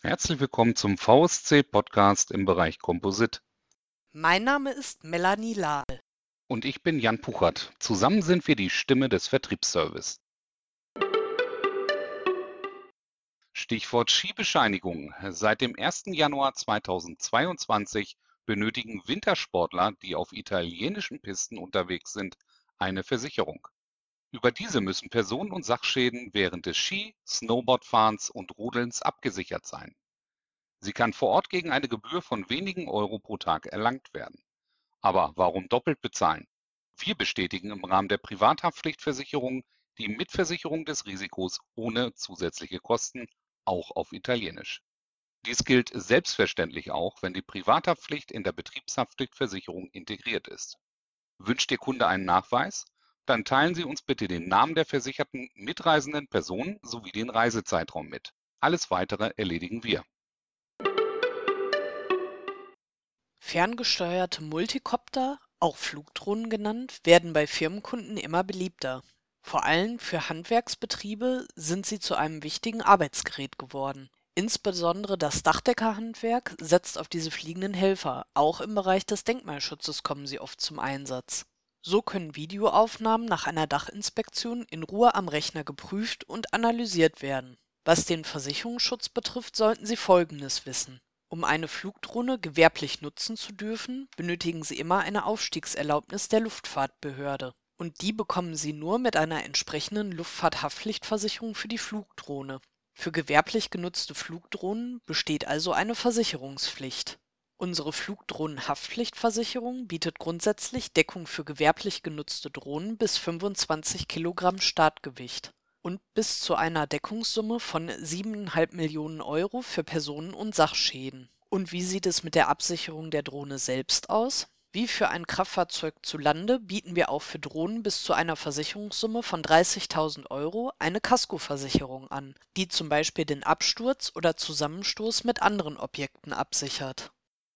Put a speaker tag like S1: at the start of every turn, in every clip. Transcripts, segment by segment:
S1: Herzlich willkommen zum VSC-Podcast im Bereich Composite.
S2: Mein Name ist Melanie Lahl.
S1: Und ich bin Jan Puchert. Zusammen sind wir die Stimme des Vertriebsservice. Stichwort Skibescheinigung. Seit dem 1. Januar 2022 benötigen Wintersportler, die auf italienischen Pisten unterwegs sind, eine Versicherung. Über diese müssen Personen- und Sachschäden während des Ski-, Snowboardfahrens und Rodelns abgesichert sein. Sie kann vor Ort gegen eine Gebühr von wenigen Euro pro Tag erlangt werden. Aber warum doppelt bezahlen? Wir bestätigen im Rahmen der Privathaftpflichtversicherung die Mitversicherung des Risikos ohne zusätzliche Kosten, auch auf Italienisch. Dies gilt selbstverständlich auch, wenn die Privathaftpflicht in der Betriebshaftpflichtversicherung integriert ist. Wünscht Ihr Kunde einen Nachweis? Dann teilen Sie uns bitte den Namen der versicherten mitreisenden Person sowie den Reisezeitraum mit. Alles Weitere erledigen wir.
S2: Ferngesteuerte Multicopter, auch Flugdrohnen genannt, werden bei Firmenkunden immer beliebter. Vor allem für Handwerksbetriebe sind sie zu einem wichtigen Arbeitsgerät geworden. Insbesondere das Dachdeckerhandwerk setzt auf diese fliegenden Helfer. Auch im Bereich des Denkmalschutzes kommen sie oft zum Einsatz. So können Videoaufnahmen nach einer Dachinspektion in Ruhe am Rechner geprüft und analysiert werden. Was den Versicherungsschutz betrifft, sollten Sie Folgendes wissen. Um eine Flugdrohne gewerblich nutzen zu dürfen, benötigen Sie immer eine Aufstiegserlaubnis der Luftfahrtbehörde. Und die bekommen Sie nur mit einer entsprechenden Luftfahrthaftpflichtversicherung für die Flugdrohne. Für gewerblich genutzte Flugdrohnen besteht also eine Versicherungspflicht. Unsere Flugdrohnenhaftpflichtversicherung bietet grundsätzlich Deckung für gewerblich genutzte Drohnen bis 25 Kilogramm Startgewicht und bis zu einer Deckungssumme von 7,5 Millionen Euro für Personen- und Sachschäden. Und wie sieht es mit der Absicherung der Drohne selbst aus? Wie für ein Kraftfahrzeug zu Lande bieten wir auch für Drohnen bis zu einer Versicherungssumme von 30.000 Euro eine Kaskoversicherung an, die zum Beispiel den Absturz oder Zusammenstoß mit anderen Objekten absichert.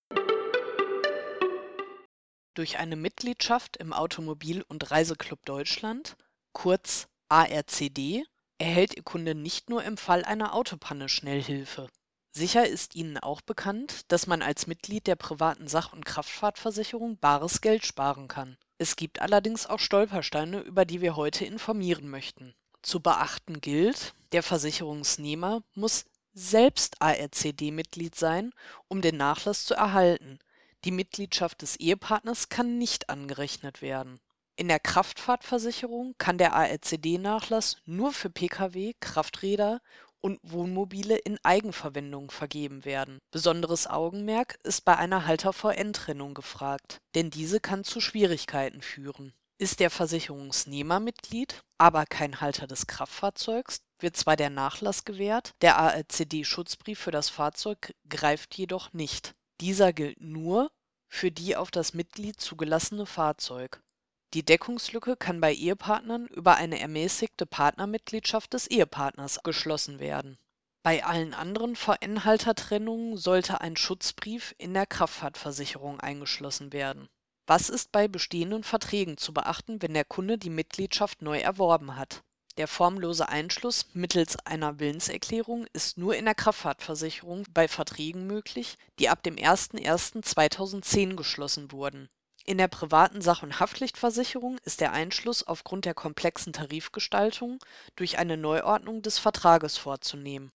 S2: Durch eine Mitgliedschaft im Automobil- und Reiseclub Deutschland, kurz ARCD, erhält Ihr Kunde nicht nur im Fall einer Autopanne Schnellhilfe. Sicher ist Ihnen auch bekannt, dass man als Mitglied der privaten Sach- und Kraftfahrtversicherung bares Geld sparen kann. Es gibt allerdings auch Stolpersteine, über die wir heute informieren möchten. Zu beachten gilt, der Versicherungsnehmer muss selbst ARCD-Mitglied sein, um den Nachlass zu erhalten. Die Mitgliedschaft des Ehepartners kann nicht angerechnet werden. In der Kraftfahrtversicherung kann der ARCD-Nachlass nur für Pkw, Krafträder und Wohnmobile in Eigenverwendung vergeben werden. Besonderes Augenmerk ist bei einer Halter-VN-Trennung gefragt, denn diese kann zu Schwierigkeiten führen. Ist der Versicherungsnehmer Mitglied, aber kein Halter des Kraftfahrzeugs, wird zwar der Nachlass gewährt, der ARCD-Schutzbrief für das Fahrzeug greift jedoch nicht. Dieser gilt nur für die auf das Mitglied zugelassene Fahrzeug. Die Deckungslücke kann bei Ehepartnern über eine ermäßigte Partnermitgliedschaft des Ehepartners geschlossen werden. Bei allen anderen VN-Haltertrennungen sollte ein Schutzbrief in der Kraftfahrtversicherung eingeschlossen werden. Was ist bei bestehenden Verträgen zu beachten, wenn der Kunde die Mitgliedschaft neu erworben hat? Der formlose Einschluss mittels einer Willenserklärung ist nur in der Kraftfahrtversicherung bei Verträgen möglich, die ab dem 01.01.2010 geschlossen wurden. In der privaten Sach- und Haftpflichtversicherung ist der Einschluss aufgrund der komplexen Tarifgestaltung durch eine Neuordnung des Vertrages vorzunehmen.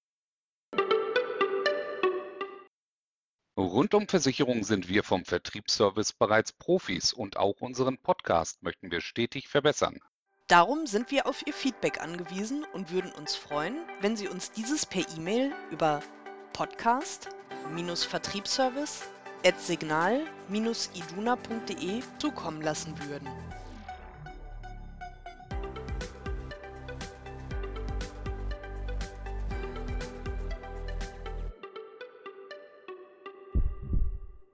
S1: Rund um Versicherungen sind wir vom Vertriebsservice bereits Profis und auch unseren Podcast möchten wir stetig verbessern.
S2: Darum sind wir auf Ihr Feedback angewiesen und würden uns freuen, wenn Sie uns dieses per E-Mail über podcast-vertriebsservice@signal-iduna.de zukommen lassen würden.